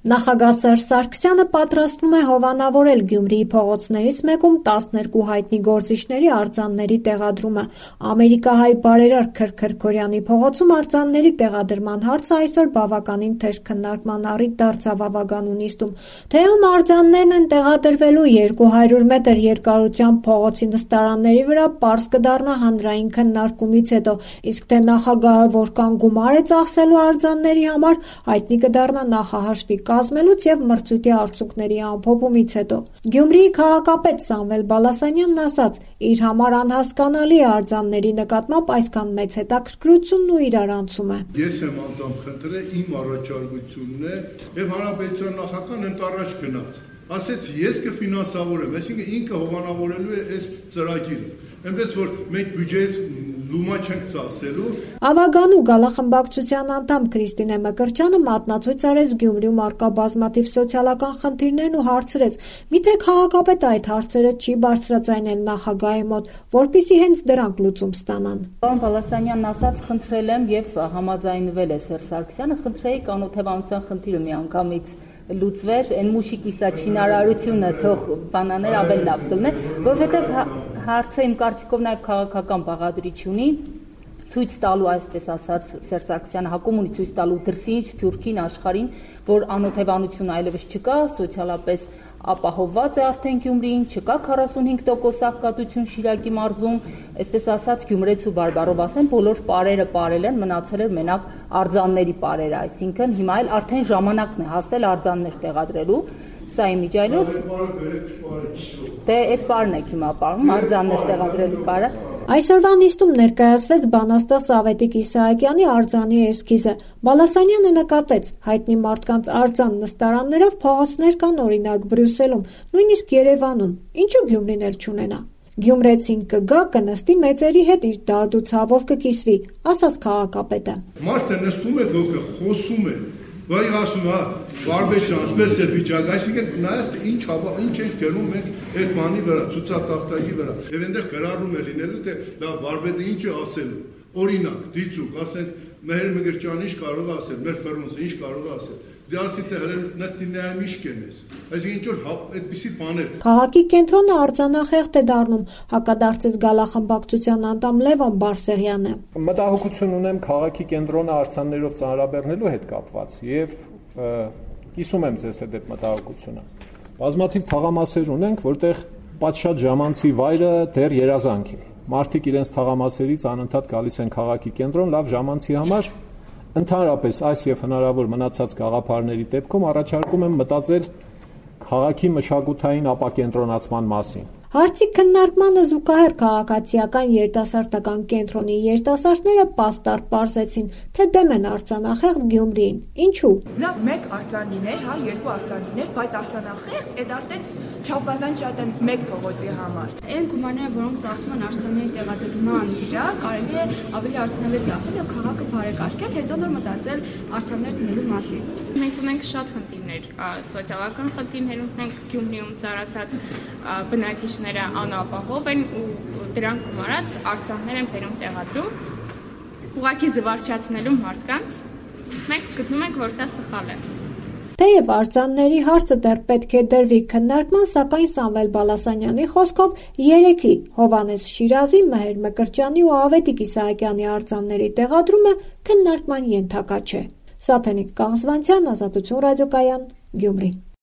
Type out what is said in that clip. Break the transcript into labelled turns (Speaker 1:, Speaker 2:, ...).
Speaker 1: Նախագահ Սերժ Սարգսյանը պատրաստվում է հովանավորել Գյումրիի փողոցներից մեկում 12 հայտնի գործիչների արձանների տեղադրումը։ Ամերիկահայ բարերար Քրքրքորյանի փողոցում արձանների տեղադրման հարցը այսօր բավականին թեժ քննարկման առիթ դարձավ ավագանու նիստում։ Թեում արձաններն են տեղադրվելու 200 մետր երկարությամբ փողոցի նստարանների վրա, պարզ կդառնա հանրային քննարկումից հետո, իսկ թե նախագահը որքան գումար է ծախսելու արձանների համար, հայտնի կդառնա նախահաշվի կազմելուց և մրցույթի արդյունքների ամփոփումից հետո։ Գյումրիի քաղաքապետ Սամվել Բալասանյանն ասաց, իր համար անհասկանալի է արձանների նկատմամբ այսքան մեծ հետաքրքրությունն ու իրարանցումը։
Speaker 2: Ես եմ անձամբ խնդրել, իմ առաջարկությունն է և հանրապետության նախագահն ընդ առաջ գնաց։ Ասեց ես կֆինանսավորեմ, այսինքն ինքը հովանավորելու է այս ծրագիրը։ Այնպես որ մենք բյուջեից լումա չենք ծախսելու։
Speaker 1: Ավագանու գալախմբակցության անդամ Քրիստինե Մկրտչյանը մատնացույց արեց Գյումրիում առկա բազմաթիվ սոցիալական խնդիրներն ու հարցրեց՝ միթե քաղաքապետը այդ հարցերը չի բարձրաձայնել նախագահի մոտ, որպեսզի հենց դրանք լուծում ստանան։
Speaker 3: Պարոն Բալասանյանն ասաց, խնդրել եմ եւ համաձայնվել է Սերժ Սարգսյանը, խնդրեի կանոթեվանության խնդիրը միանգամից լուծվեր, այն մուշիկիսա չինարարությունը թող բանաներ ավելի լավ կլներ, որովհետև հարցը իմ կարծիքով նաև քաղաքական բաղադրիչ ունի, ցույց տալու, այսպես ասած, Սերժ Սարգսյանը հակում ունի ցույց տալու դրսին, Սփյուռքին, աշխարհին, որ անօթևանություն այլևս չկա, սոցիալապես ապահովված է արդեն Գյումրին, չկա 45% աղքատություն Շիրակի մարզում, այսպես ասած Գյումրեցու բարբառով ասեմ, բոլոր պարերը պարել են, մնացել էր մենակ արձանների պարերը, այսինքն հիմա էլ արդեն ժամանակն է հասել արձաններ տեղադրելու, սա իմիջայլոց, դե այդ պարն եք հիմա պարում, արձաններ տեղադրելու պարը։
Speaker 1: Այսօրվա նիստում ներկայացվեց բանաստեղծ Ավետիք Իսահակյանի արձանի էսքիզը։ Բալասանյանը նկատեց, հայտնի մարդկանց արձան նստարաններով փողոցներ կան օրինակ Բրյուսելում, նույնիսկ Երևանում, ինչու Գյումրին էլ չունենա։ Գյումրեցին կգա, կնստի մեծերի հետ իր դարդ ու ցավով կկիսվի, ասաց քաղաքապետը։
Speaker 2: Մարդը նստում է գոքը, խոսում է, վայ ասում հա, Բարբեջան, ասպես է վիճակ, այսինքն նայած ինչ ենք գնում մենք այդ բանի վրա, ցուցատախտակի վրա, եւ այնտեղ գրառում է լինելու, թե լավ Բարբեջը ինչ է ասելու, օրինակ, դիցուկ, ասենք Մեհեր Մկրտչյանը ինչ կարող է ասել, մեր Ֆերոնսը ինչ կարող է ասել։ Դե ասի թե հենց նստինայում ինչ կենես։ Այսինքն ինչ որ այդպիսի բաներ։
Speaker 1: Քաղաքի կենտրոնը արձանախեղտ է դառնում, հակադարձեց գալախմբակցության անդամ Լևոն Բարսեղյանը։
Speaker 4: Մտահոգություն ունեմ քաղաքի կենտրոնը արձաններով ծանրաբեռնելու հետ կապված եւ կիսում եմ ձեզ այդ մտահոգությունը։ Բազմաթիվ թաղամասեր ունենք, որտեղ պատշաճ ժամանցի վայրը դեռ երազանք է։ Մարդիկ իրենց թաղամասերից անընդհատ գալիս են քաղաքի կենտրոն լավ ժամանցի համար։ Ընդհանրապես այս եւ հնարավոր մնացած գաղափարների դեպքում առաջարկում եմ մտածել քաղաքի մշակութային ապակենտրոնացման մասին։
Speaker 1: Հարցի քննարկմանը զուգահեռ քաղաքացիական երիտասարդական կենտրոնի երիտասարդները պաստառ պարզեցին, թե դեմ են արձանախեղտ Գյումրիին։ Ինչու։
Speaker 5: Լավ, մեկ արձան լիներ, հա, երկու արձան լիներ, բայց արձանախեղտ այդ արդեն չափազանց շատ են մեկ փողոցի համար։
Speaker 6: Այն գումարները, որոնք ծախսում են արձանների տեղադրման վրա, կարելի է ավելի արդյունավետ ծախսել եւ քաղաքը բարեկարգել, հետո նոր մտածել արձաններ դնելու մասին։
Speaker 7: Մենք ունենք շատ խնդիրներ, սոցիալական խնդիրներ ունենք Գյումրիում ծառացած բնակիչները անապահով են ու դրանք գումարած արձաններ են բերում տեղադրում, ուղղակի զվարճացնելու մարդկանց, մենք գտնում ենք, որ դա սխալ է։
Speaker 1: Թեև արձանների հարցը դեռ պետք է դրվի քննարկման, սակայն Սամվել Բալասանյանի խոսքով երեքի Հովհաննես Շիրազի, Մեհեր Մկրտչյանի ու Ավետիք Իսահակյանի արձանների տեղադրումը քննարկման ենթակա չէ։ Սաթենիկ Կաղզվանցյան, Ազատություն ռադիոկայան, Գյումրի։